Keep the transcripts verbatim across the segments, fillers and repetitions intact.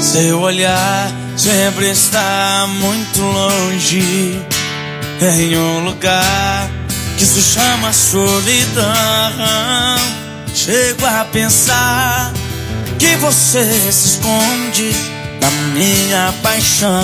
Seu olhar sempre está muito longe, em um lugar que se chama solidão. Chego a pensar que você se esconde da minha paixão.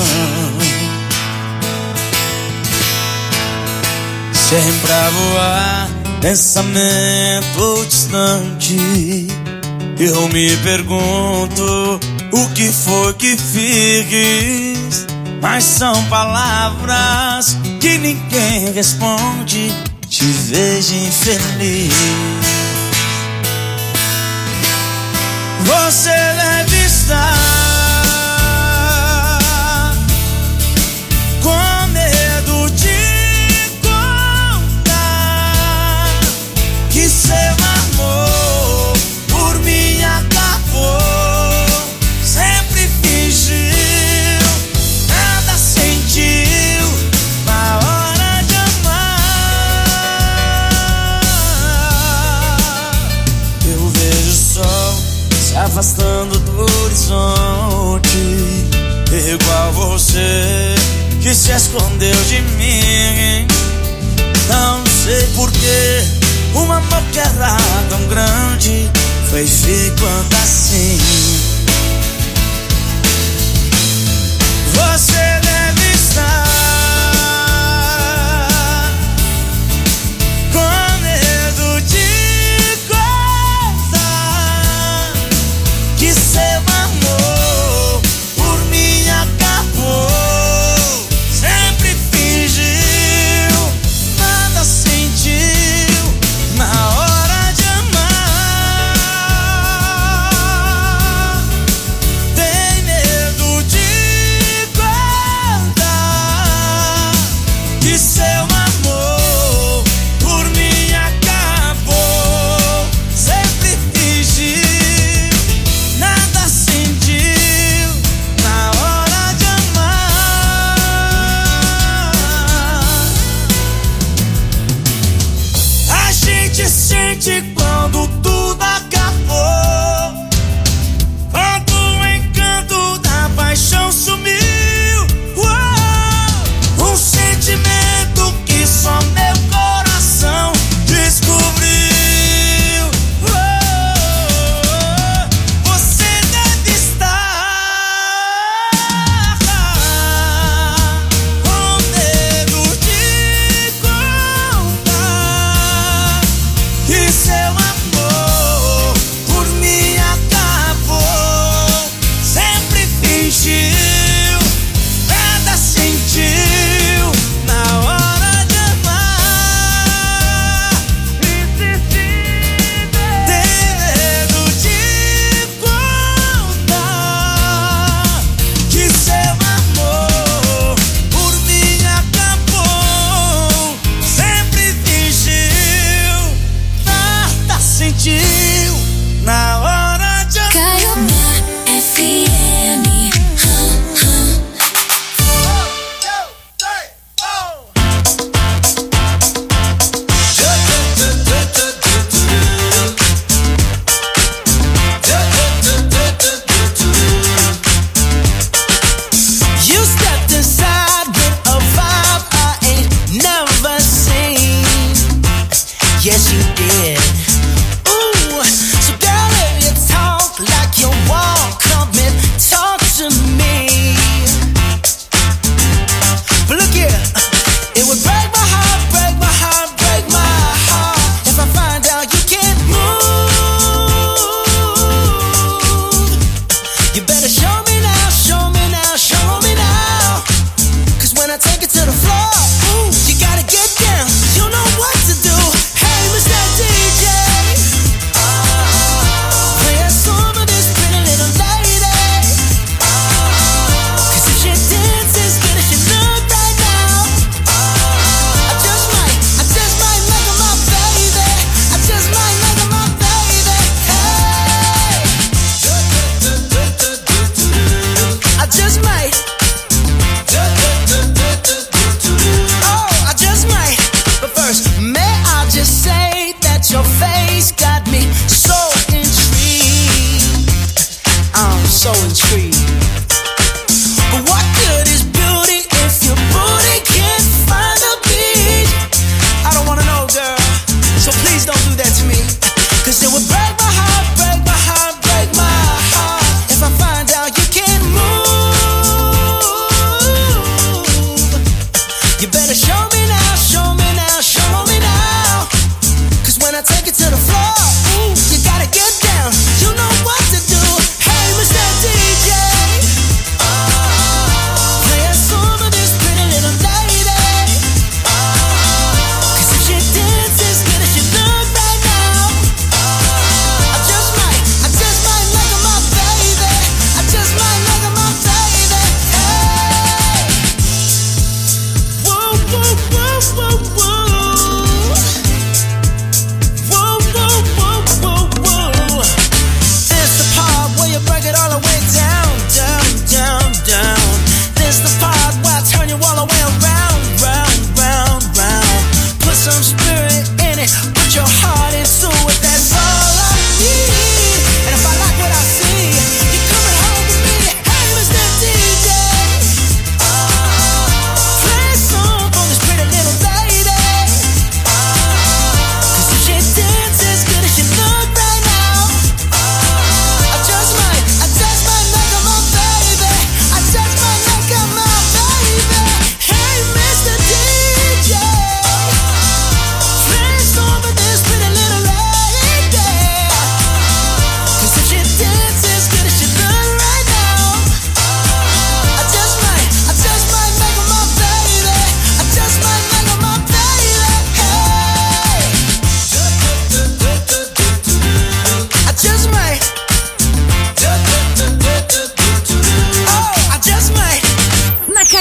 Sempre a voar, pensamento distante, eu me pergunto o que foi que fiz. Mas são palavras que ninguém responde. Te vejo infeliz. Você deve estar com medo de contar que seu amor por mim acabou. Sempre fingiu, nada sentiu na hora de amar. Eu vejo o sol se afastando do horizonte, igual você que se escondeu de mim. Não sei porquê, um amor que era tão grande foi ficando assim. Você deve estar com medo de contar que seu amor por mim acabou. Sempre fingiu, nada sentiu na hora de amar. Tem medo de contar que seu amor por mim acabou. Sempre fingiu, nada sentiu na hora de amar. A gente sente quando tudo acabou, quando o encanto da paixão sumiu. Uou! Um sentimento que só meu coração descobriu. Uou! Você deve estar com medo de contar que seu amor por mim acabou. Sempre fingiu, nada sentiu na hora de amar. Tem medo de contar que seu amor por mim acabou. Sempre fingiu, nada sentiu na hora de amar. Caiobá F M. You stepped inside with a vibe I ain't never seen. Yes, you did. Ooh, so girl, if you talk like you walk, come and talk to me. But look here, it would break my heart, break my heart, break my heart if I find out you can't move. You better show me now, show me now, show me now. Cause when I take it to the floor, ooh, you gotta get down. You know what to do. Hey, Mister D J, play a song for this pretty little lady. Cause if she dances good as she look right now, I just might, I just might make her my baby. I just might make her my baby. Hey, I just might. Oh, I just might. But first, may I just say that your face got me so intrigued. I'm so intrigued.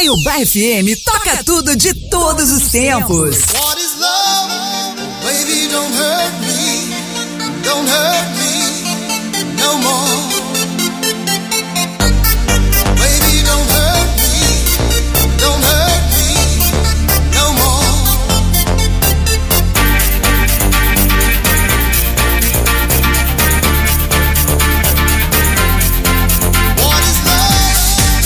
Caiobá F M toca tudo de todos os tempos. What is love? Baby, don't hurt me. Don't hurt me no more. Baby, don't hurt me. Don't hurt me no more. What is love?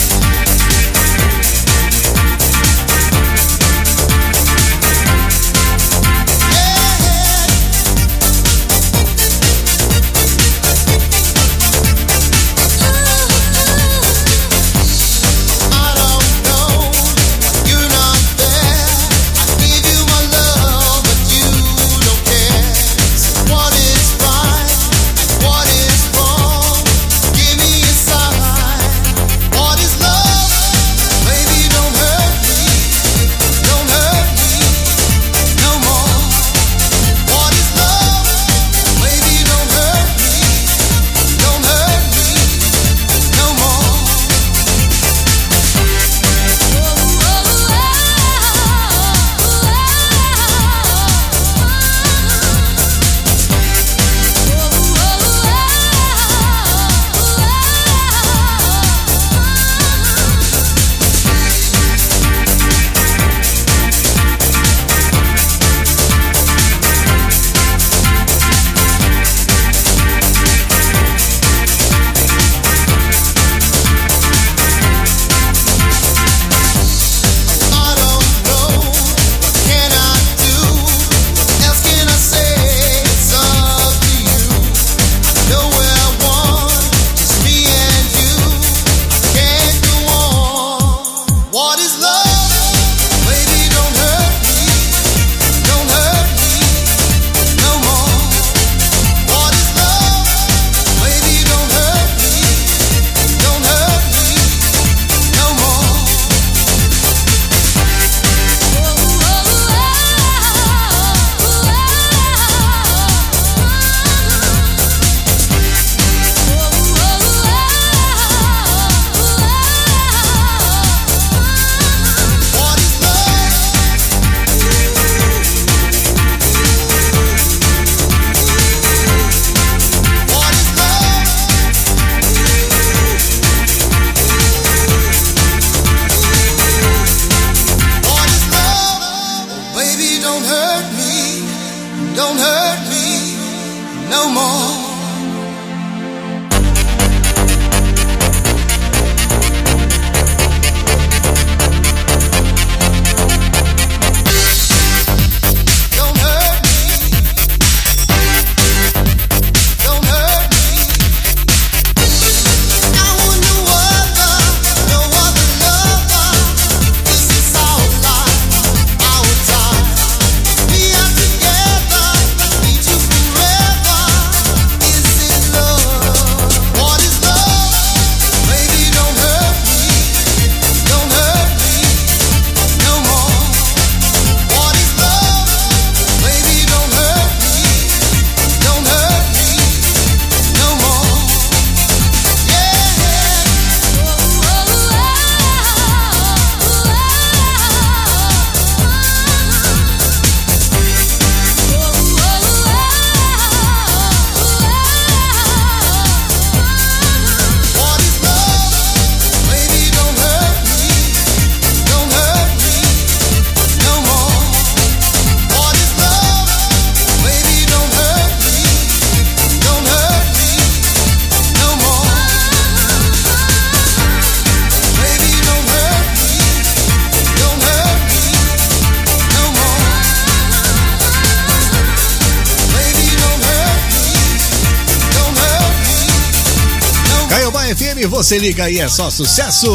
F M, você liga aí, é só sucesso.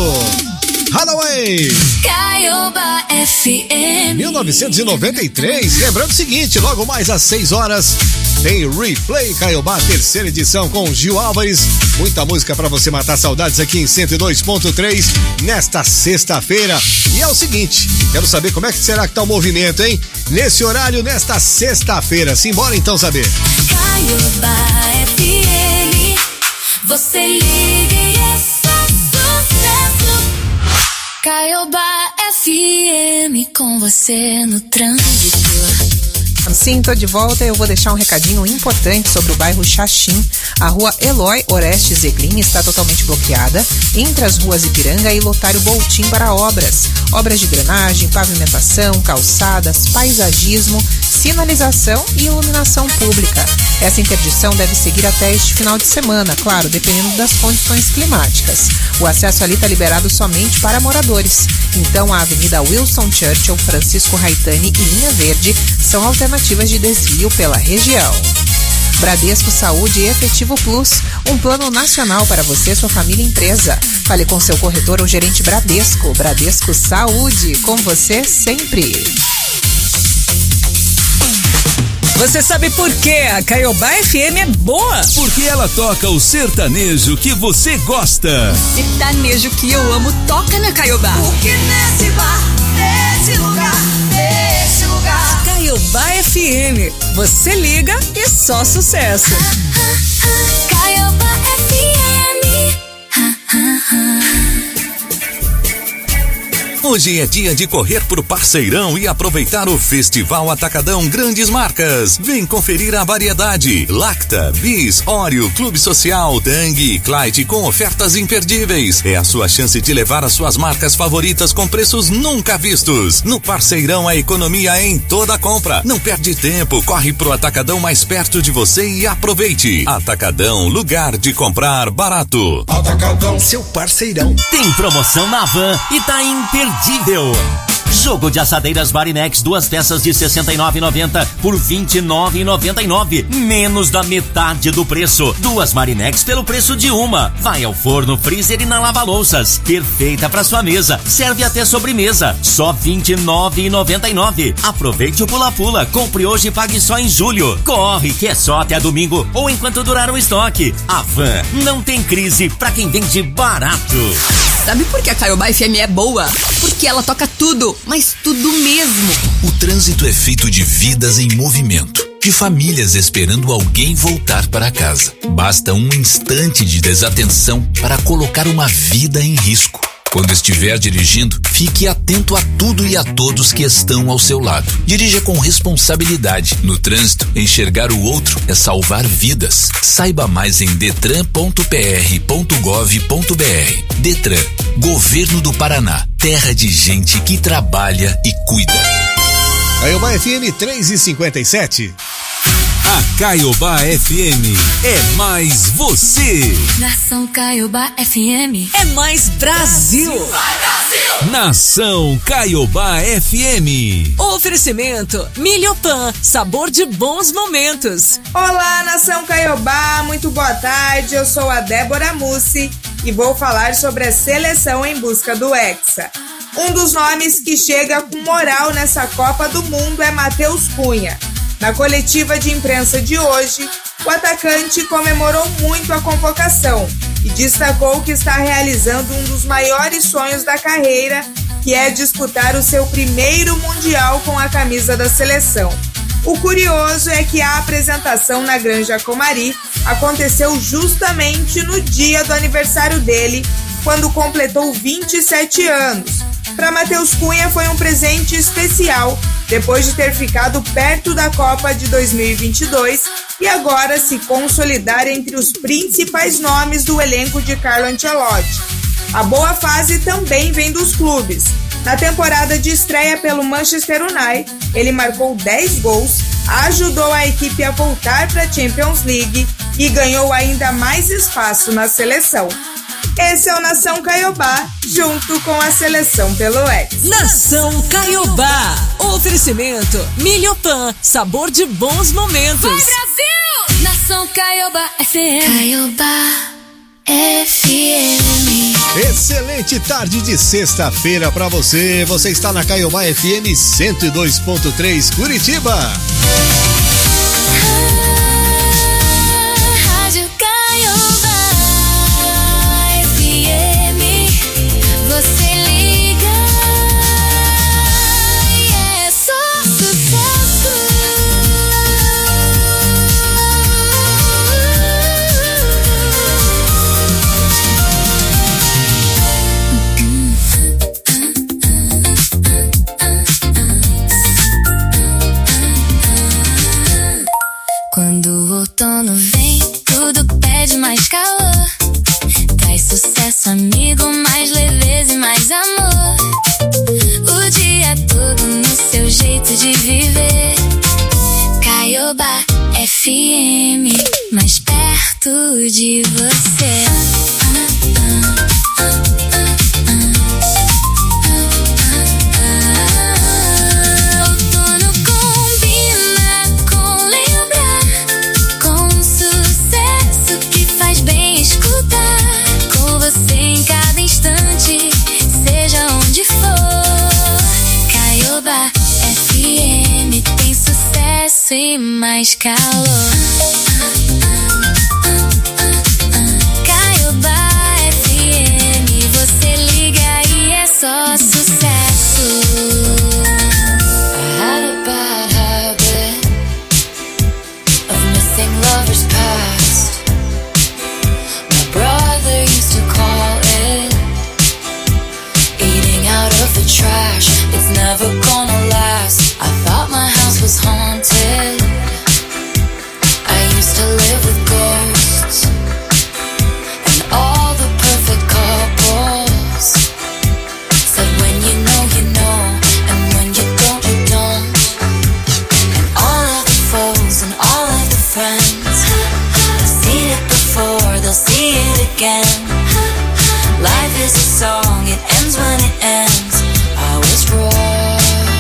Hathaway. Caiobá F M. mil novecentos e noventa e três. Lembrando o seguinte, logo mais às seis horas tem Replay Caiobá, terceira edição com Gil Álvares. Muita música pra você matar saudades aqui em cento e dois ponto três nesta sexta-feira. E é o seguinte, quero saber como é que será que tá o movimento, hein? Nesse horário, nesta sexta-feira. Simbora então saber. Caiobá F M. Você liga e é só sucesso. Caiobá F M com você no trânsito. Sim, tô de volta. Eu vou deixar um recadinho importante sobre o bairro Xaxim. A rua Eloy Orestes Zeglin está totalmente bloqueada entre as ruas Ipiranga e Lotário Boltim para obras. Obras de drenagem, pavimentação, calçadas, paisagismo, sinalização e iluminação pública. Essa interdição deve seguir até este final de semana, claro, dependendo das condições climáticas. O acesso ali está liberado somente para moradores. Então, a Avenida Wilson Churchill, Francisco Raitani e Linha Verde são alternativas de desvio pela região. Bradesco Saúde e Efetivo Plus, um plano nacional para você, sua família e empresa. Fale com seu corretor ou gerente Bradesco. Bradesco Saúde, com você sempre. Você sabe por que a Caiobá F M é boa? Porque ela toca o sertanejo que você gosta. Sertanejo que eu amo toca na Caiobá. Porque nesse bar, nesse lugar, nesse lugar. Caiobá F M. Você liga e só sucesso. Caiobá F M. Hoje é dia de correr pro Parceirão e aproveitar o Festival Atacadão Grandes Marcas. Vem conferir a variedade. Lacta, Bis, Oreo, Clube Social, Tang e Clyde com ofertas imperdíveis. É a sua chance de levar as suas marcas favoritas com preços nunca vistos. No Parceirão a economia é em toda compra. Não perde tempo, corre pro Atacadão mais perto de você e aproveite. Atacadão, lugar de comprar barato. Atacadão, seu parceirão. Tem promoção na Van e tá imperdível. Jogo de assadeiras Barinex, duas peças de sessenta e nove reais e noventa centavos por vinte e nove reais e noventa e nove centavos, menos da metade do preço. Duas Barinex pelo preço de uma. Vai ao forno, freezer e na lava-louças. Perfeita para sua mesa. Serve até sobremesa. Só vinte e nove reais e noventa e nove centavos. Aproveite o pula-pula. Compre hoje e pague só em julho. Corre que é só até domingo ou enquanto durar o estoque. A Van não tem crise para quem vende barato. Sabe por que a Caiobá F M é boa? Porque ela toca tudo, mas tudo mesmo. O trânsito é feito de vidas em movimento, de famílias esperando alguém voltar para casa. Basta um instante de desatenção para colocar uma vida em risco. Quando estiver dirigindo, fique atento a tudo e a todos que estão ao seu lado. Dirija com responsabilidade. No trânsito, enxergar o outro é salvar vidas. Saiba mais em detran ponto p r ponto gov ponto b r. Detran, Governo do Paraná. Terra de gente que trabalha e cuida. Caiobá F M três e cinquenta e sete. A Caiobá F M é mais você. Nação Caiobá F M. É mais Brasil. Vai, Brasil! Nação Caiobá F M. Oferecimento Milhopan, sabor de bons momentos. Olá, Nação Caiobá, muito boa tarde. Eu sou a Débora Mussi e vou falar sobre a seleção em busca do Hexa. Um dos nomes que chega com moral nessa Copa do Mundo é Matheus Cunha. Na coletiva de imprensa de hoje, o atacante comemorou muito a convocação e destacou que está realizando um dos maiores sonhos da carreira, que é disputar o seu primeiro Mundial com a camisa da seleção. O curioso é que a apresentação na Granja Comari aconteceu justamente no dia do aniversário dele, quando completou vinte e sete anos. Para Matheus Cunha foi um presente especial, depois de ter ficado perto da Copa de dois mil e vinte e dois e agora se consolidar entre os principais nomes do elenco de Carlo Ancelotti. A boa fase também vem dos clubes. Na temporada de estreia pelo Manchester United, ele marcou dez gols, ajudou a equipe a voltar para a Champions League e ganhou ainda mais espaço na seleção. Esse é o Nação Caiobá, junto com a seleção pelo Hexa. Nação Caiobá. Oferecimento Milhopan, sabor de bons momentos. Vai, Brasil! Nação Caiobá F M. Caiobá F M. Excelente tarde de sexta-feira pra você. Você está na Caiobá F M cento e dois ponto três Curitiba. Rádio Caiobá F M. Você liga e é só sucesso. nosso amigo, mais leveza e mais amor. O dia todo no seu jeito de viver. Caiobá F M, mais perto de você. Outono combina com lembrar, com um sucesso que faz bem escutar. Com você em cada instante, seja onde for. Caiobá F M tem sucesso e mais calor. Caiobá F M, você liga e é só sucesso. I had a bad habit of missing lovers past. My brother used to call it eating out of the trash. It's never gonna last. I thought my house was haunted. I used to live with ghosts and all the perfect couples. Said when you know, you know, and when you don't, you don't. And all of the foes and all of the friends, they've seen it before, they'll see it again. Life is a song, it ends when it ends. I was wrong,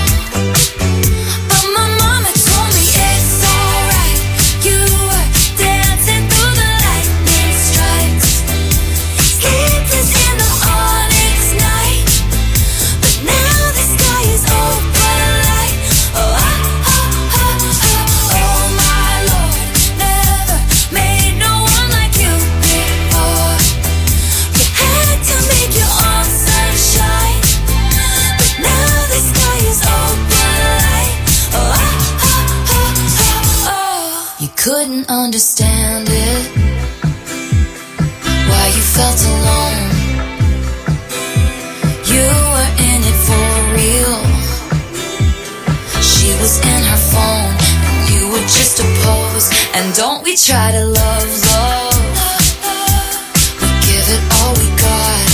but my mama told me it's alright. You were dancing through the lightning strikes, sleepless in the onyx night. But now the sky is open light. Oh, oh, oh, oh, oh, oh my Lord, never made no one like you before. You had to make your own sunshine, but now the sky is open light. Oh, oh, oh, oh, oh. You couldn't understand it, why you felt alone. You were in it for real. She was in her phone, and you were just a pose. And don't we try to love, love? We give it all we got.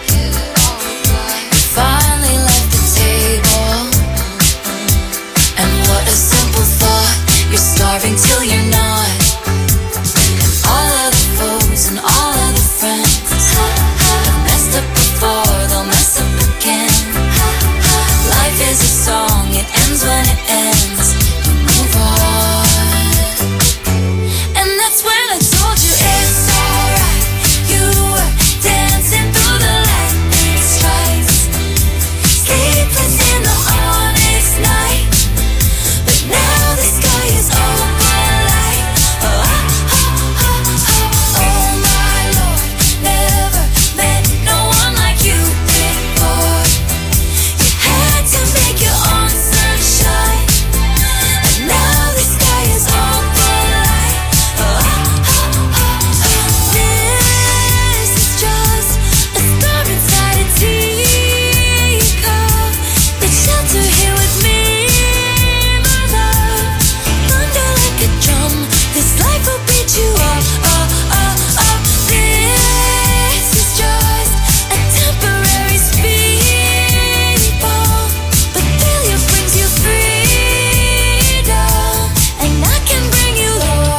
We finally left the table, and what a simple thought. You're starving till you're not. And all of the foes and all of the friends have messed up before, they'll mess up again. Life is a song, it ends when it ends. You move on, and that's when I told you it's alright. You were dancing through the lightning strikes, sleepless in the onyx night. But now the sky is open light. Oh, oh, oh, oh, oh, oh my Lord, never met no one like you before. You had to make your own sunshine, and now the sky is open light. Oh, oh, oh, oh, oh. This is just a star inside a teacup. Let's shelter here with me, my love. Thunder like a drum, this life will beat you up, up, up, up. This is just a temporary speed bump, but failure brings you freedom, and I can bring you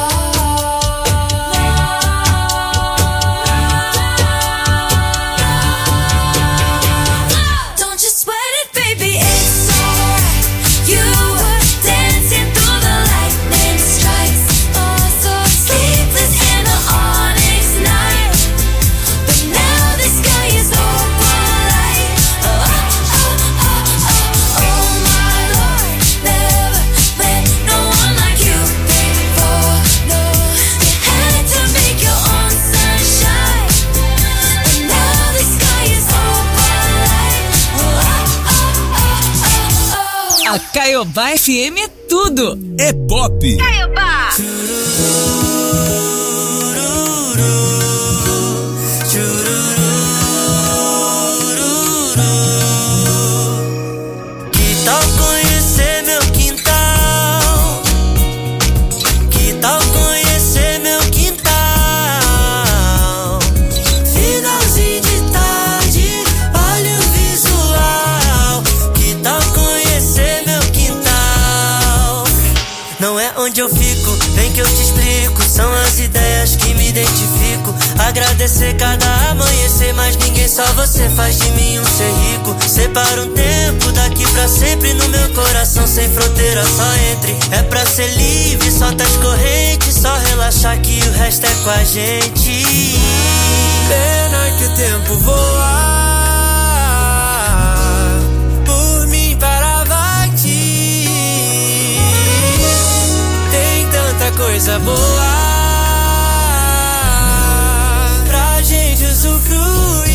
love. Don't you sweat it, baby, it's alright. You were dancing through the lightning strikes, oh so sleepless in the onyx night. But now the sky is open light. Oh, oh, oh, oh, oh, oh my Lord, never met no one like you before. No, you had to make your own sunshine, but now the sky is open light. Oh, oh, oh, oh, oh. A Caiobá F M é tudo. É pop. Caiobá. Que tal conhecer meu quintal? Que tal conhecer meu quintal? Finalzinho de que eu te explico, são as ideias que me identifico. Agradecer cada amanhecer, mas ninguém, só você faz de mim um ser rico. Separa um tempo daqui pra sempre no meu coração, sem fronteira, só entre. É pra ser livre, solta as correntes, só relaxar que o resto é com a gente. Pena que o tempo voa, por mim parava aqui. Tem tanta coisa boa pra gente usufruir.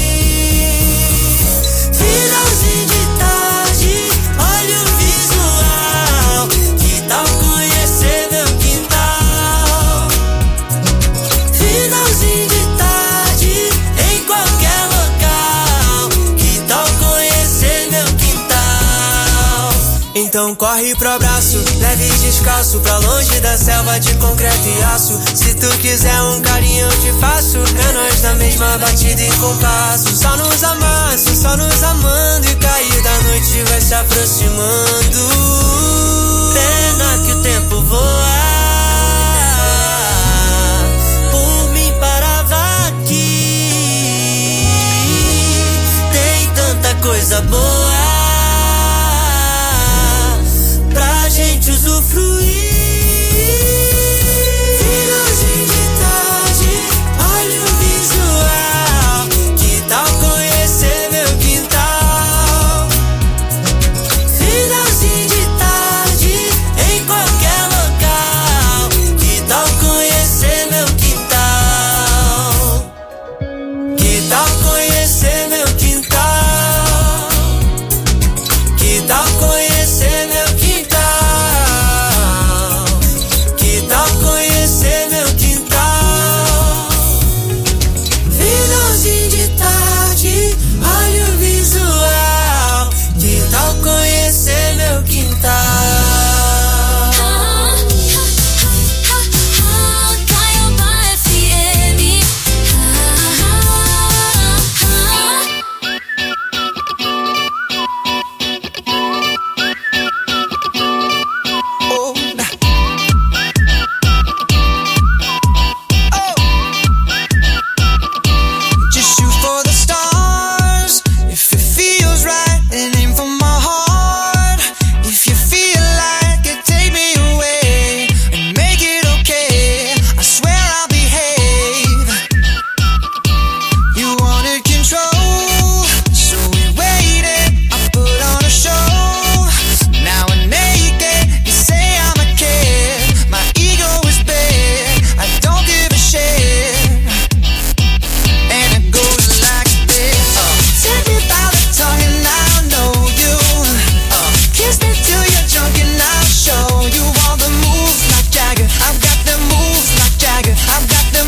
Finalzinho de tarde, olha o visual. Que tal conhecer meu quintal? Finalzinho de tarde, em qualquer local. Que tal conhecer meu quintal? Então corre pro abraço, leve e descalço, pra longe da selva de concreto e aço. Se tu quiser um carinho eu te faço, é nós na mesma batida e compasso. Só nos amasso, só nos amando, e cair da noite vai se aproximando. Pena que o tempo voa, por mim parava aqui. Tem tanta coisa boa pra gente usufruir. Finalzinho de tarde, olha o visual. Que tal conhecer meu quintal? Finalzinho de tarde, em qualquer local. Que tal conhecer meu quintal? Que tal conhecer meu quintal? Que tal conhecer meu quintal? Que tal conhecer meu quintal? Finalzinho de tarde, olha o visual. Que tal conhecer meu quintal? Caiobá F M. Just shoot for the stars. If it feels right, and aim for my heart. If you feel like it, take me away and make it okay. I swear I'll behave. You wanted control, so we waited. I put on a show. Now we're naked. You say I'm a kid. My ego is big. I don't give a shit. And it goes like this. Uh, Take me by the tongue and I'll know you. Uh, kiss me till you're drunk and I'll show you all the moves like Jagger. I've got the moves like Jagger. I've got the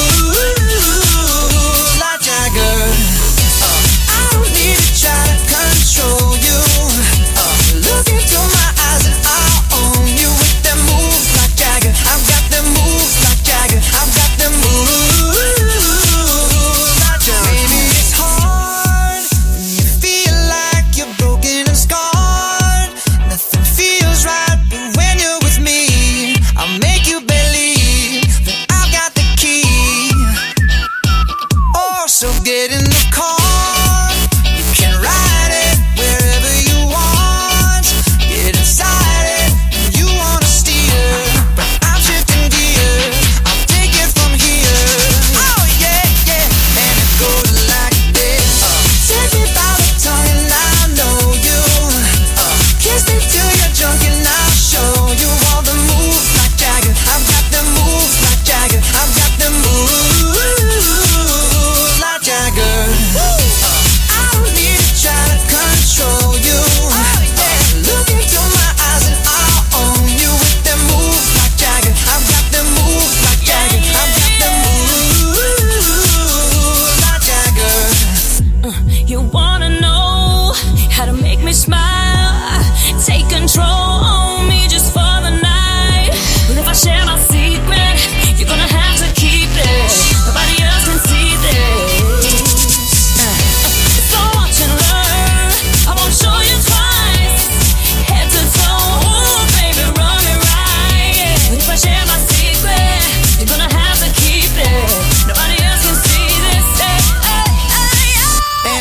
moves like Jagger. Uh, I don't need to try to control you. Uh, look into my eyes and I'll own you with the moves like Jagger. I've got the moves like Jagger. I've got the moves like Jagger. Maybe it's hard when you feel like you're broken and scarred. Nothing feels right, but when you're with me, I'll make you believe that I've got the key. Oh, so get in the car. You can ride it wherever you want. Get inside it, and you wanna steer, but I'm shifting gears. I'll take it from here. Oh yeah, yeah, and it goes like this. Uh, take me by the tongue and I'll know you. Uh, kiss me till you're drunk and I'll show you all the moves like Jagger. I've got the moves like Jagger. I've got the moves like Jagger. Woo!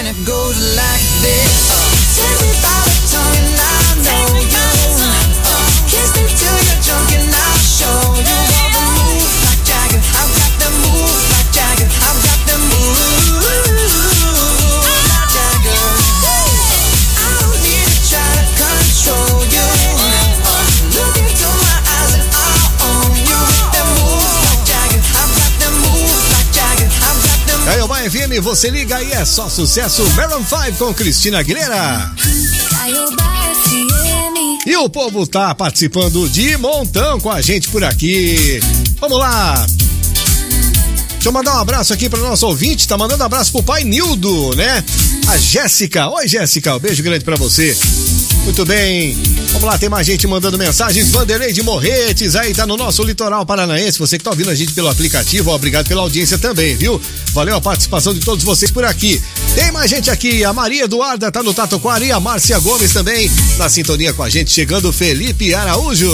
and it goes like this. Take me by the tongue and I know you. Kiss me till you're drunk and I'll show you all the moves like Jagger. I've got the moves like Jagger. I've got the moves like Jagger. I don't need to try to control you. Look into my eyes and I'll own you. With the moves like Jagger. I've got the moves like Jagger. I've got the moves. Caiobá F M, você liga e é só sucesso. Maroon cinco com Cristina Aguilera. E o povo tá participando de montão com a gente por aqui. Vamos lá. Deixa eu mandar um abraço aqui para o nosso ouvinte. Tá mandando um abraço pro pai Nildo, né? A Jéssica. Oi, Jéssica. Um beijo grande para você. Muito bem. Vamos lá, tem mais gente mandando mensagens. Vanderlei de Morretes, aí tá no nosso litoral paranaense. Você que tá ouvindo a gente pelo aplicativo, obrigado pela audiência também, viu? Valeu a participação de todos vocês por aqui. Tem mais gente aqui, a Maria Eduarda tá no Tatuquari, a Márcia Gomes também na sintonia com a gente, chegando Felipe Araújo.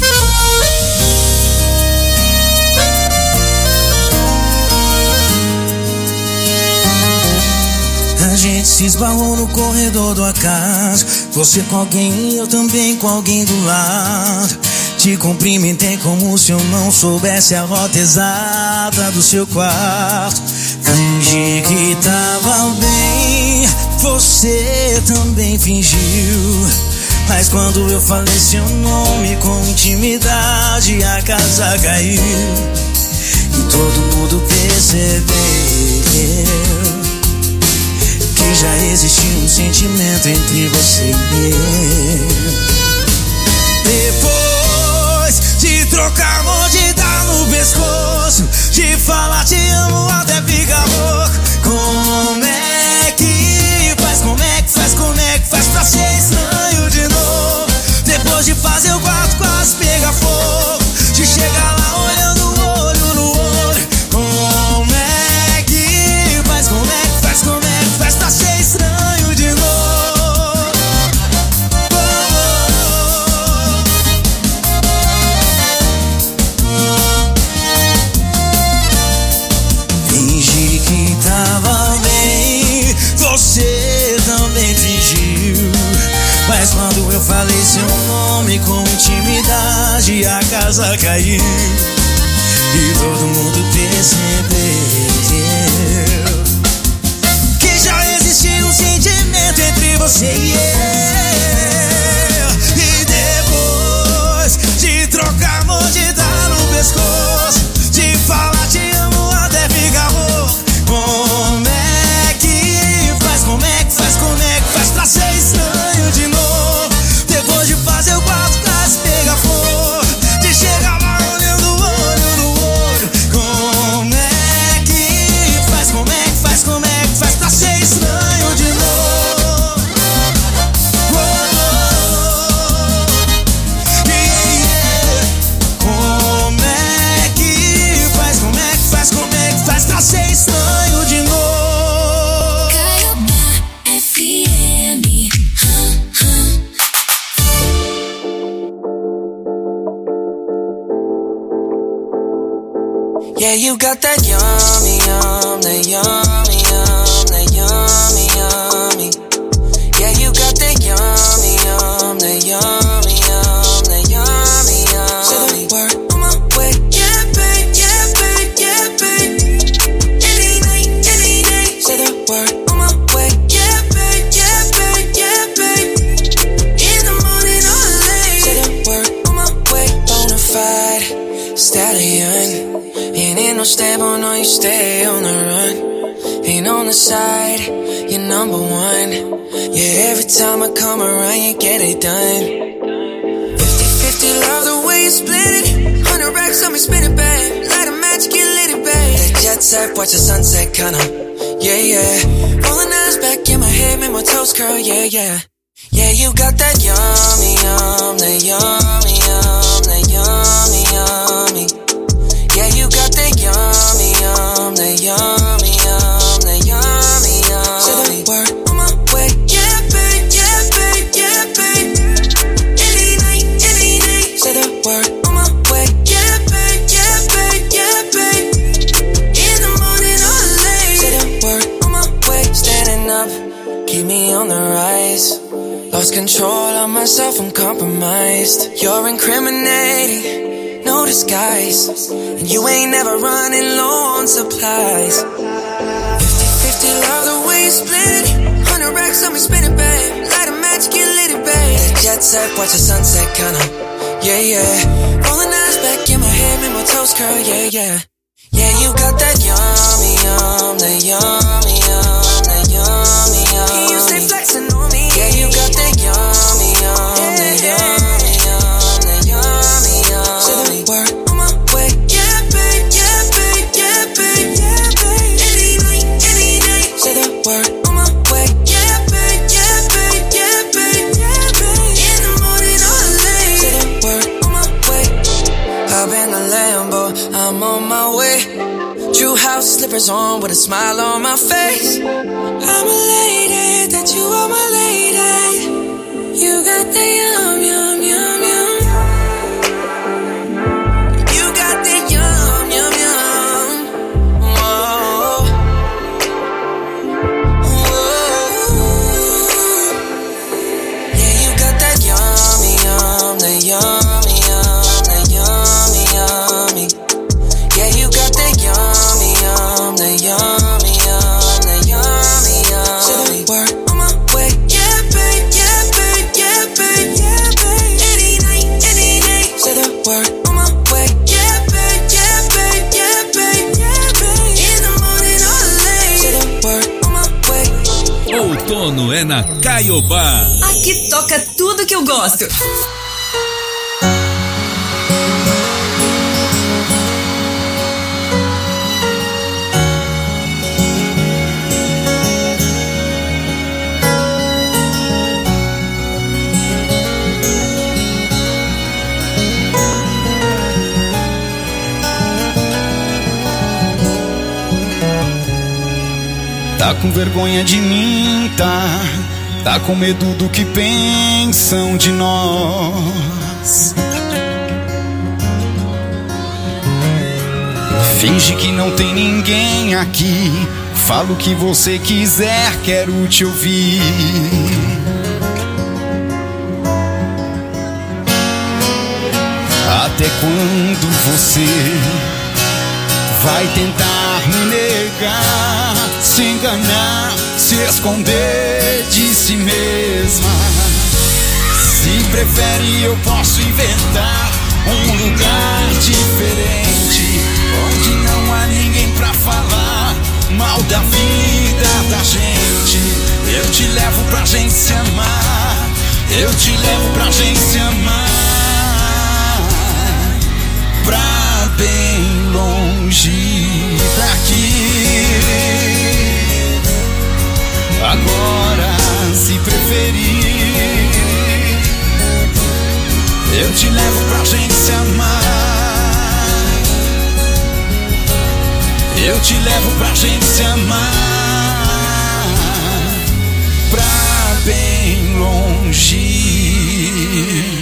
A gente se esbarrou no corredor do acaso. Você com alguém e eu também com alguém do lado. Te cumprimentei como se eu não soubesse a rota exata do seu quarto. Fingi que tava bem, você também fingiu. Mas quando eu falei seu nome com intimidade, a casa caiu. E todo mundo percebeu que já existia um sentimento entre você e eu. Depois de trocar mordida no pescoço, de falar te amo até ficar louco. Como é que faz, como é que faz, como é que faz pra ser estranho de novo? Depois de fazer o quarto quase pegar fogo, de chegar lá olhando olho no olho. Como é que faz, como é que faz, como é que faz pra ser estranho de novo? Fingi que tava bem, você também fingiu. Mas quando eu falei seu nome com intimidade, a casa caiu. E todo mundo percebeu que já existia um sentimento entre você e eu. E depois de trocar mordida no pescoço, de falar te amo até ficar rouco. Como é que faz, como é que faz, como é que faz pra ser estranho de novo? Depois de fazer o quarto quase pegar fogo, de chegar lá olhando olho no olho. Como é que faz, como é que faz, como é que faz pra ser estranho de novo? Oh, oh, yeah. Como é que faz, como é que faz, como é que faz pra ser estranho de novo? F M. Yeah, you got that yummy, yum, that yummy, yum, that yummy, yummy. Yeah, you got that yummy, yum, that yummy, yum, that yummy, yummy. Say the word on my way. Yeah, babe, yeah, babe, yeah, babe. Any night, any day. Say the word on my way. Yeah, babe, yeah, babe, yeah, babe. In the morning or late. Say the word on my way. Bonafide stallion. Ain't in no stable, no, you stay on the run. Ain't on the side, you're number one. Yeah, every time I come around, you get it done. Fifty-fifty, love the way you split it. Hundred racks on me, spin it back. Light a match, get lit it, babe. That jet set, watch the sunset, kinda. Yeah, yeah. Rolling eyes back in my head, make my toes curl, yeah, yeah. Yeah, you got that yummy, yum, that yummy, yum, that yummy, yummy. Yeah, you got that yummy, yum, that yummy, yum, that yummy, yum. Say the word on my way. Yeah, babe, yeah, babe, yeah, babe. Any night, any day. Say the word on my way. Yeah, babe, yeah, babe, yeah, babe. In the morning or late. Say the word on my way. Standing up. on the rise. Lost control of myself, I'm compromised. You're incriminating, no disguise. And you ain't never running low on supplies. Fifty-fifty, love the way you split it. Hundred racks on me, spin it, babe. Light a match, get lit it, babe. That jet set, watch the sunset, kinda. Yeah, yeah. Rolling eyes back in my head, make my toes curl, yeah, yeah. Yeah, you got that yummy, yum, that yummy, yum, that yummy, yum. You stay flexing on me. Yeah, you got that yummy, yum, that yummy, yum, that yummy, yum. Say the word on my way. Yeah, babe, yeah, babe, yeah, babe, yeah, babe. Any night, any day. Say the word on my way. Yeah, babe, yeah, babe, yeah, babe, yeah, babe. In the morning or late. Say the word on my way. Hop in the Lambo, I'm on my way. True house slippers on with a smile on my face. I'm elated that you are my lady. You got the yum, yum, yum, yum. You got the yum, yum, yum. Whoa. Whoa. Yeah, you got that yummy, yum, that yummy, yum, that yummy, yummy. Yeah, you got that yummy, yum, that yummy, yum, that yummy, yum. Say the word on my way. Yeah, babe, yeah, babe, yeah, babe, yeah, babe. Any night, any day. Say the word on my way. Yeah, babe, yeah, babe, yeah, babe, yeah, babe. In the morning or late. Say the word on my way. Outono é na Caiobá. Aqui toca tudo que eu gosto. Tá com vergonha de mim, tá? Tá com medo do que pensam de nós. Finge que não tem ninguém aqui. Fala o que você quiser, quero te ouvir. Até quando você vai tentar me negar, se enganar, se esconder de si mesma? Se prefere, eu posso inventar um lugar diferente, onde não há ninguém pra falar mal da vida da gente. Eu te levo pra gente se amar, eu te levo pra gente se amar, pra bem longe daqui. Agora, se preferir, eu te levo pra gente se amar, eu te levo pra gente se amar, pra bem longe.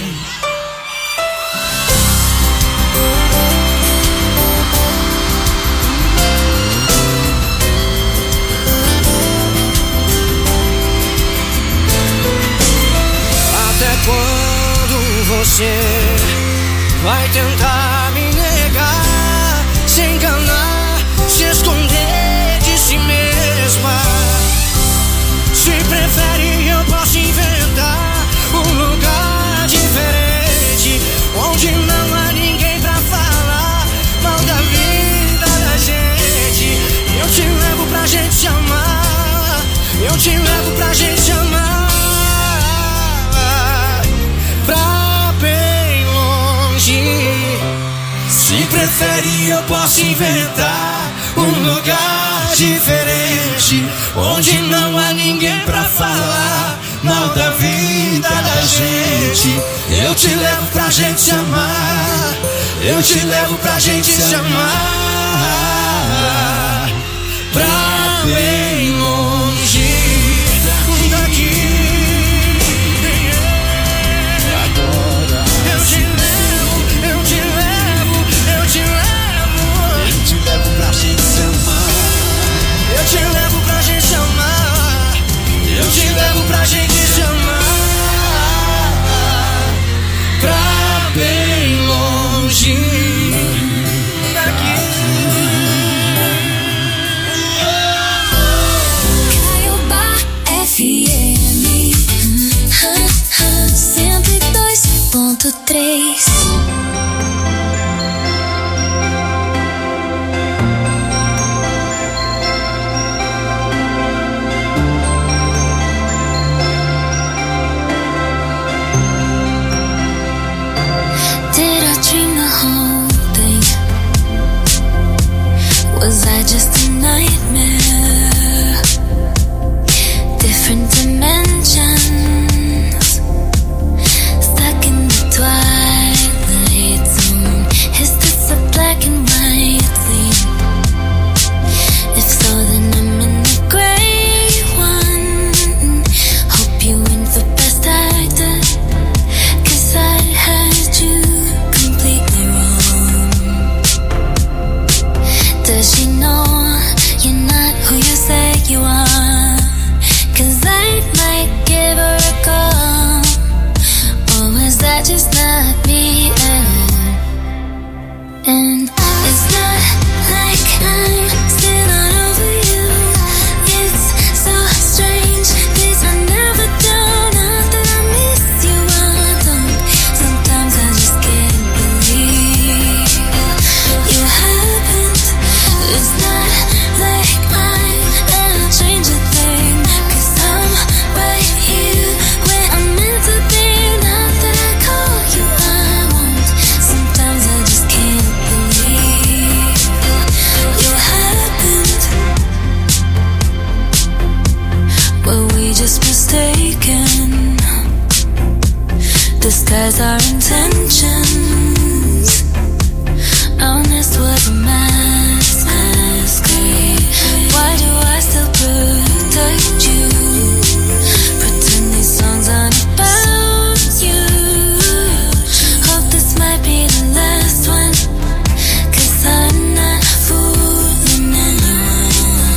Quando você vai tentar me negar, se enganar, se esconder de si mesma? Se prefere, eu posso inventar um lugar diferente, onde não há ninguém pra falar mal da vida da gente. Eu te levo pra gente se amar, eu te levo pra gente se amar, pra bem longe. Se prefere, eu posso inventar um lugar diferente, onde não há ninguém pra falar mal da vida da gente. Eu te levo pra gente se amar, eu te levo pra gente se amar, pra bem longe daqui. Eu te levo pra gente amar, eu te levo pra três. Did I dream the whole thing? Was I just a nightmare? Different dimensions, stuck in the twilight zone. Is this a black and white scene? If so, then I'm in the gray one. Hope you win for best actor, 'cause I had you completely wrong. Does she know you're not who you say you are? 'Cause I might give her a call. Or was that just not me at all? And it's not like I'm still not over you. It's so strange, this I never do. Not that I miss you, I don't. Sometimes I just can't believe you happened. It's not like I'm gonna change a thing, 'cause I'm right here where I'm meant to be. Not that I call you, I won't. Sometimes I just can't believe you happened. Were we just mistaken? Disguise our intentions. Honest was a masquerade. Why do I still protect you? Pretend these songs aren't about you. Hope this might be the last one, 'cause I'm not fooling anyone.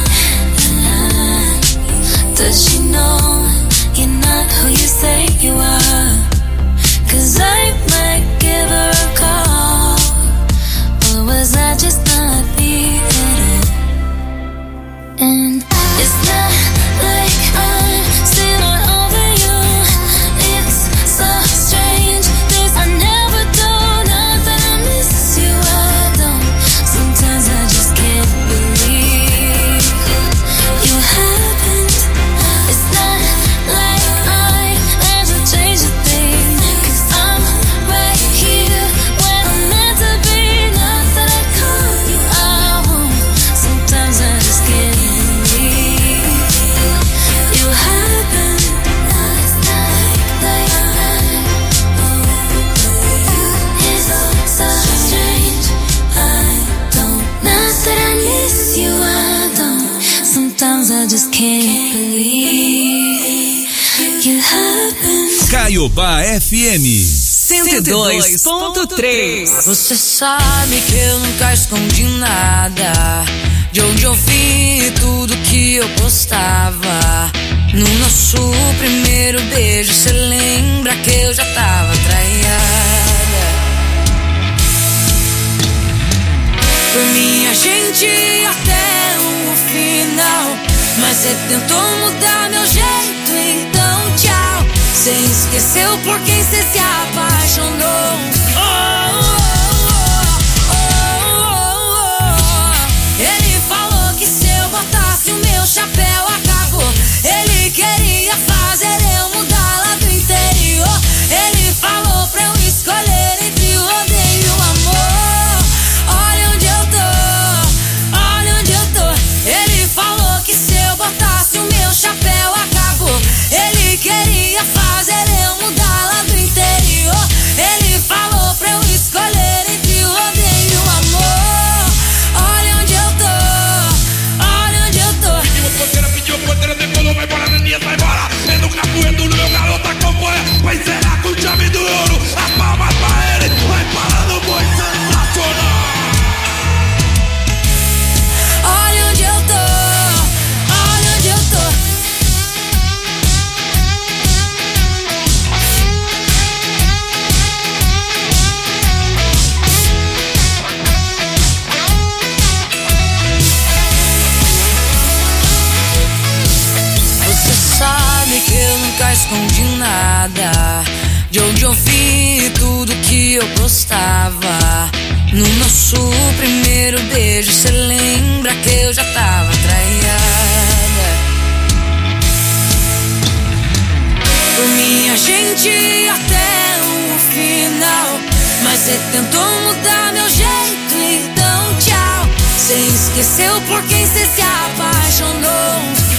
Does she know you're not who you say you are? 'Cause I might give her a call. Or was I just not me at all? And it's not like I'm still not over you. It's so strange, this I never do. Not that I miss you, I don't. Sometimes I just can't believe you happened. It's not like I had to change a thing, 'cause I'm right here where I'm meant to be. Not that I call you, I won't. Sometimes I just can't believe you happened. It's not like it's so strange, I don't. Not that I miss you, I don't. Sometimes I just can't believe you happened. Caiobá F M. cento e dois ponto três. Você sabe que eu nunca escondi nada. De onde eu vi tudo que eu postava. No nosso primeiro beijo, cê lembra que eu já tava traiada? Por mim a gente ia até o final, mas cê tentou mudar meu jeito, então tchau. Cê esqueceu por quem cê se apaixonou. Oh, oh, oh, oh, oh. Ele falou que se eu botasse o meu chapéu acabou. Ele queria fazer eu mudar lá do interior. Ele falou pra eu escolher entre o odeio e o amor. Olha onde eu tô, olha onde eu tô. Ele falou que se eu botasse o meu chapéu acabou. Ele queria fazer eu mudar lá do interior. Ele falou pra eu escolher entre o odeio e o amor. Olha onde eu tô, olha onde eu tô. Pediu pediu poder, decolou, vai embora, meninas, vai embora. É no capoeiro, no meu garoto acompanha. Vai zerar com chave do ouro. As palmas pra ele, vai parar no boi sensacional. Olha onde eu tô, olha onde eu tô. Você sabe que eu nunca escondi nada. de onde eu vi tudo que eu gostava. No nosso primeiro beijo, cê lembra que eu já tava traiada. Por mim a gente ia até o final, mas cê tentou mudar meu jeito, então tchau. Cê esqueceu por quem cê se apaixonou. Oh,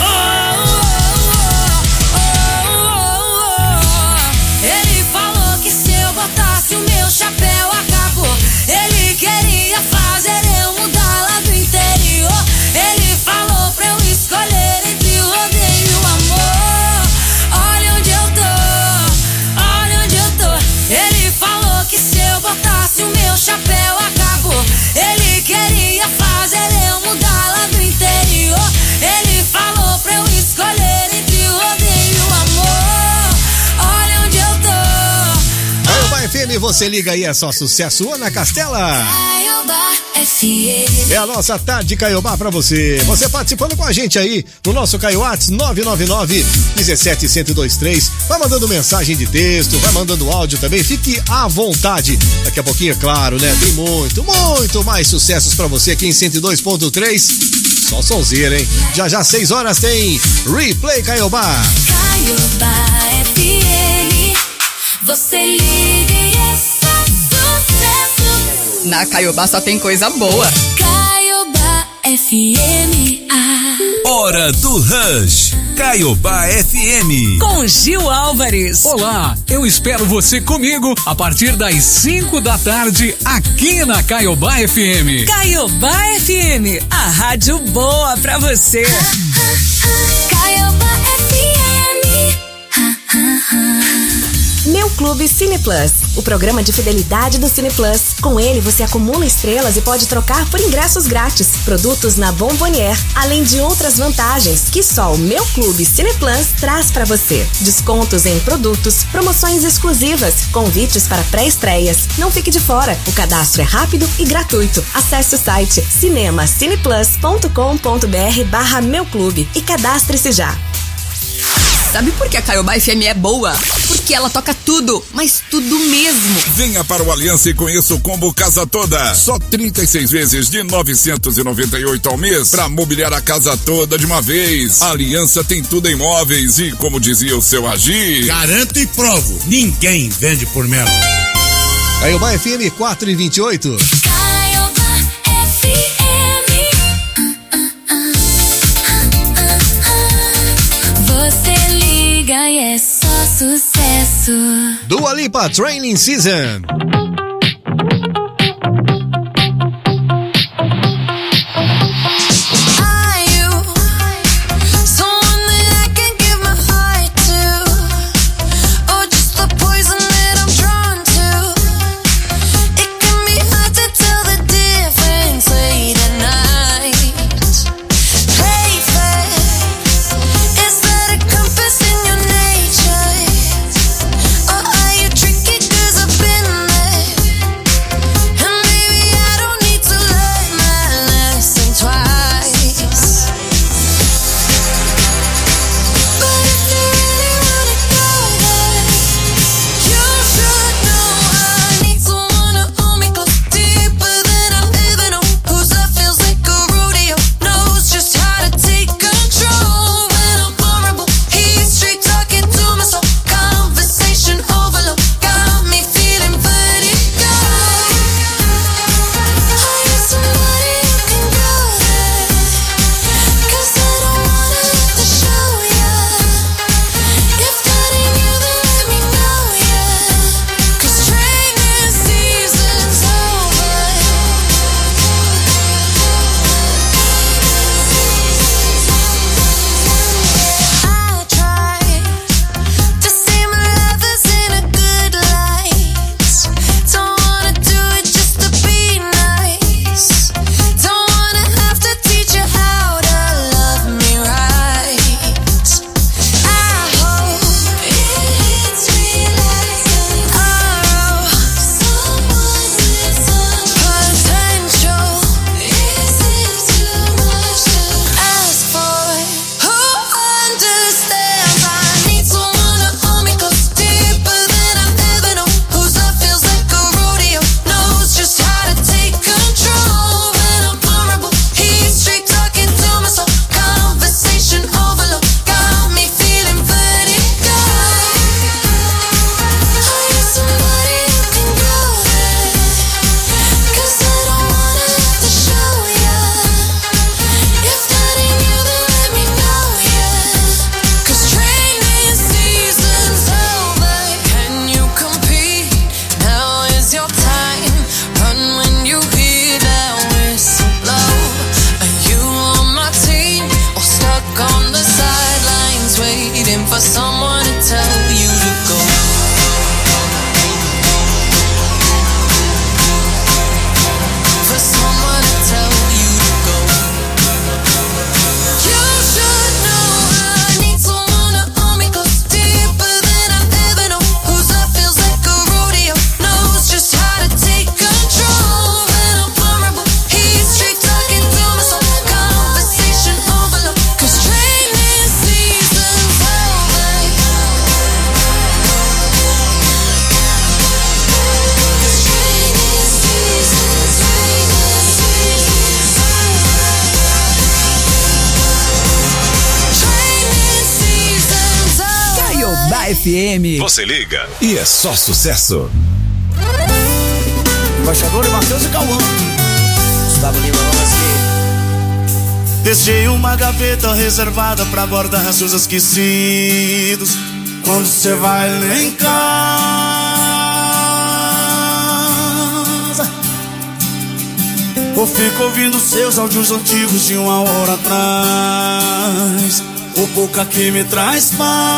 oh, oh, oh, oh. Ele falou que se eu botasse o meu chapéu acabou. Ele queria fazer eu mudar lá do interior. Ele falou pra eu escolher entre o rodeio e o amor. Olha onde eu tô, olha onde eu tô. Ele falou que se eu botasse o meu chapéu acabou. Ele queria fazer eu mudar lá do interior. Ele falou pra eu escolher entre o rodeio e o amor. Olha onde eu tô. Caiobá F M, você liga aí, é só sucesso. Ana Castela. É a nossa tarde Caiobá pra você. Você participando com a gente aí no nosso Caioats nove nove nove, um sete um zero dois três. Vai mandando mensagem de texto, vai mandando áudio também. Fique à vontade. Daqui a pouquinho, é claro, né? Tem muito, muito mais sucessos pra você aqui em cento e dois ponto três. Só sonzeira, hein? Já já, seis horas, tem Replay Caiobá. Caiobá F M, você liga e é só sucesso. Na Caiobá só tem coisa boa. Caiobá F M. Ah. Hora do Rush. Caiobá F M. Com Gil Álvares. Olá, eu espero você comigo a partir das cinco da tarde aqui na Caiobá F M. Caiobá F M, a rádio boa pra você. Caiobá F M. Meu Clube Cine Plus, o programa de fidelidade do Cine Plus. Com ele você acumula estrelas e pode trocar por ingressos grátis, produtos na Bombonier, além de outras vantagens que só o Meu Clube Cine Plus traz para você. Descontos em produtos, promoções exclusivas, convites para pré-estreias. Não fique de fora, o cadastro é rápido e gratuito. Acesse o site cinemacineplus ponto com ponto br barra Meu Clube e cadastre-se já. Sabe por que a Caiobá F M é boa? Porque ela toca tudo, mas tudo mesmo. Venha para o Aliança e conheça o combo Casa Toda. Só trinta e seis vezes de novecentos e noventa e oito ao mês para mobiliar a casa toda de uma vez. A Aliança tem tudo em móveis e, como dizia o seu Agir, garanto e provo, ninguém vende por menos. Caiobá F M quatro e vinte e oito. Caiobá F M. Você liga e é só sucesso. Dua Lipa, Training Season. Or are you tricky? 'Cause I've been there. for someone to tell you to go. For someone to tell you to go. You should know I need someone to hold me close, deeper than I've ever known. Whose love feels like a rodeo, knows just how to take control. When I'm vulnerable, he's straight talking to my soul. Conversation overload, 'cause training season's over. 'Cause training season's, training season's Training season's over. Caiobá F M. Você liga E é só sucesso. Embaixador Matheus e Cauã. Gustavo Lima, vamos assim. Deixei uma gaveta reservada pra guardar seus esquecidos. Quando você vai lá em casa, ou fico ouvindo seus áudios antigos de uma hora atrás. O pouca que me traz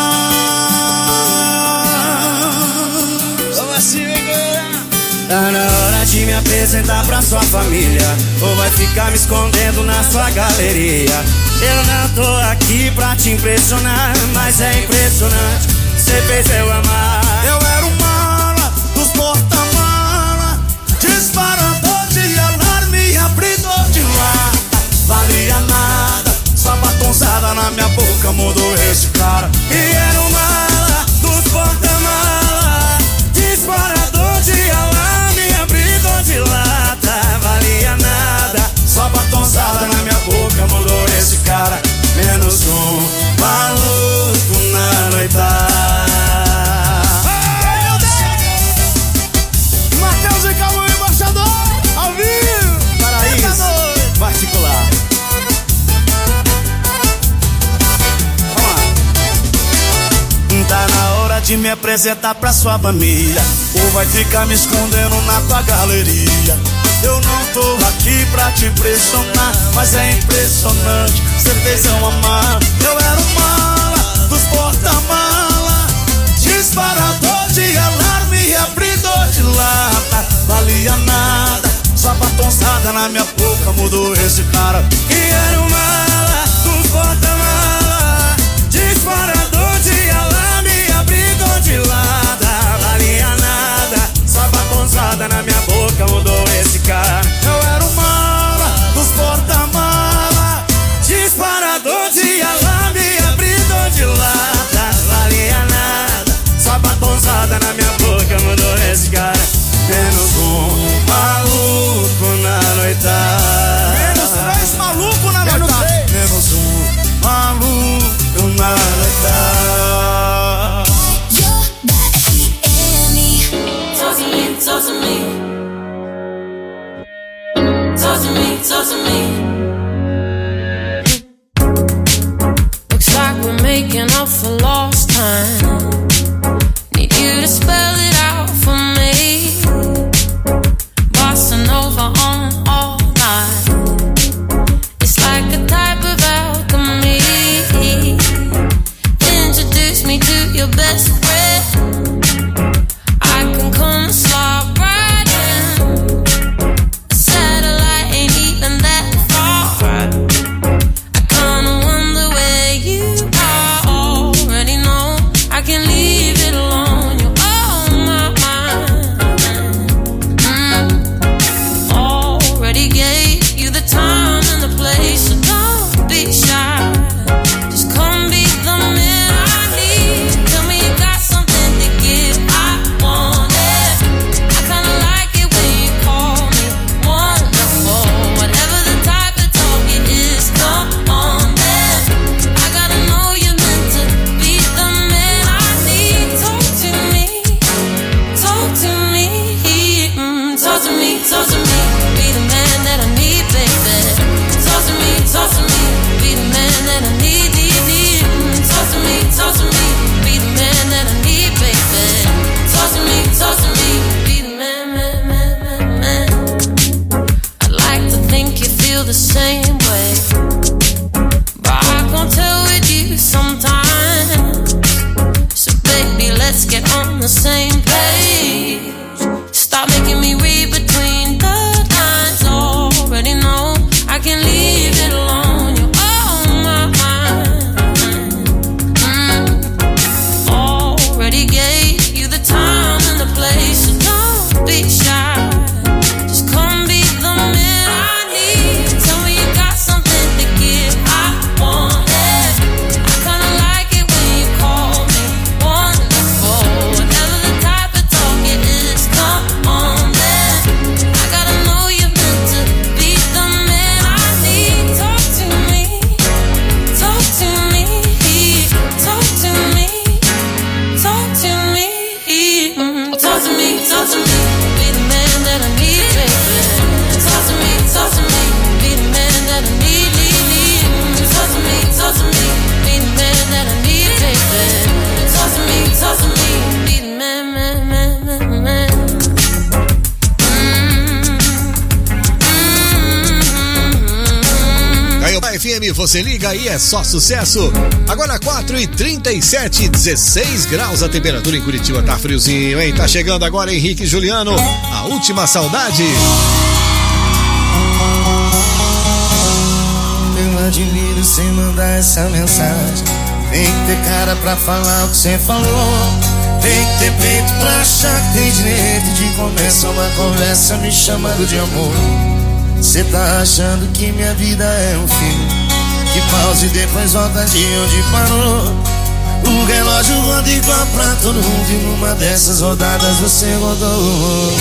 paz. Vamos assim, tá na hora de me apresentar pra sua família, ou vai ficar me escondendo na sua galeria. Eu não tô aqui pra te impressionar, mas é impressionante, cê fez eu amar. Eu era um mala dos porta-mala, disparador de alarme, abridor de lata. Valia nada, sua batonzada na minha boca mudou esse cara. E era um mala dos porta-mala, disparador de alarme, abridor de lata. Valia nada, só batonzada na minha boca mudou esse cara. Menos um maluco na noitada. Matheus e Cauã, embaixador, ao vivo. Paraíso particular. Vamos lá. Tá na hora de me apresentar pra sua família, ou vai ficar me escondendo na tua galeria. Eu não tô aqui pra te impressionar, mas é impressionante, cê fez eu amar. Eu era um mala dos porta-mala, disparador de alarme, abridor de lata. Valia nada, sua batonzada na minha boca mudou esse cara. E era um mala dos porta-mala, disparador de alarme, abridor de lata. Valia nada, sua batonzada na minha boca mudou esse cara. Eu era um mala dos porta-mala, disparador de alarme, abridor de lata. Valia nada, sua batonzada na minha boca mudou esse cara. Menos um maluco na noitada. Menos três maluco na noitada. Menos um maluco na noitada. Talk to me, talk to me. Talk to me, talk to me. Looks like we're making up for lost time. Need you to spell it out for me. Bossing over on all night. It's like a type of alchemy. Introduce me to your best friend. I can come and slide right in. A satellite ain't even that far. I kinda wonder where you are. Already know I can você liga e é só sucesso. Agora quatro e trinta e sete, dezesseis graus a temperatura em Curitiba, tá friozinho, hein? Tá chegando agora Henrique e Juliano, A Última Saudade. Eu admiro sem mandar essa mensagem. Tem que ter cara pra falar o que você falou. Tem que ter peito pra achar que tem direito de começar uma conversa me chamando de amor. Cê tá achando que minha vida é um filme que pausa e depois volta de onde parou. O relógio roda igual pra todo mundo e numa dessas rodadas você rodou.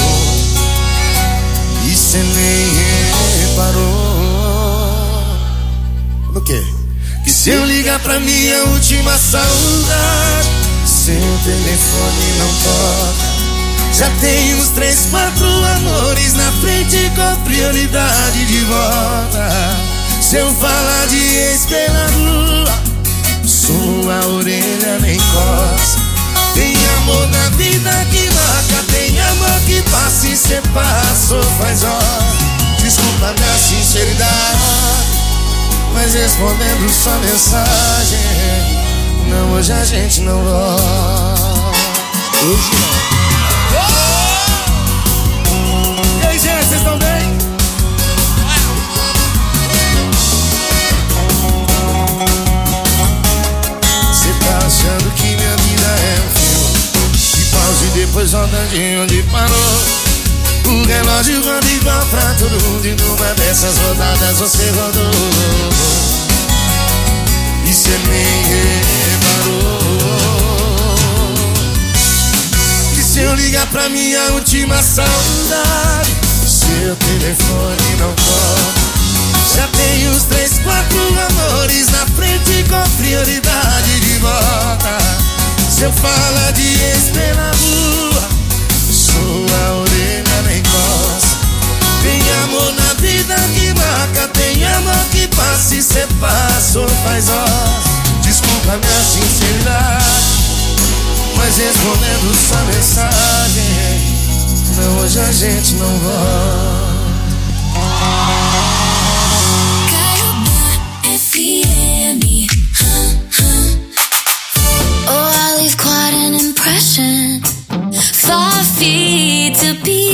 E cê nem reparou. O quê? Que se eu ligar pra minha última saudade, seu telefone não toca. Já tem uns três, quatro amores na frente com prioridade de volta. Se eu falar de ex pela rua, sua orelha nem coça. Tem amor na vida que marca, tem amor que passa e cê passou faz hora. Desculpa minha sinceridade, mas respondendo sua mensagem, não, hoje a gente não volta. Hoje não. E aí, gente, vocês estão bem? Cê tá achando que minha vida é um filme que pausa e depois volta de onde parou. O relógio roda igual pra todo mundo e numa dessas rodadas você rodou. E cê nem reparou. Que se eu ligar pra minha última saudade, seu telefone não toca. Já tem uns três, quatro amores na frente com prioridade de volta. Se eu falar de ex pela rua, sua orelha nem coça. Tem amor na vida que marca, tem amor que passa e cê passou faz horas. Desculpa minha sinceridade, mas respondendo sua mensagem, não, hoje a gente não volta. F M, huh, huh. Oh, I leave quite an impression. Five feet to be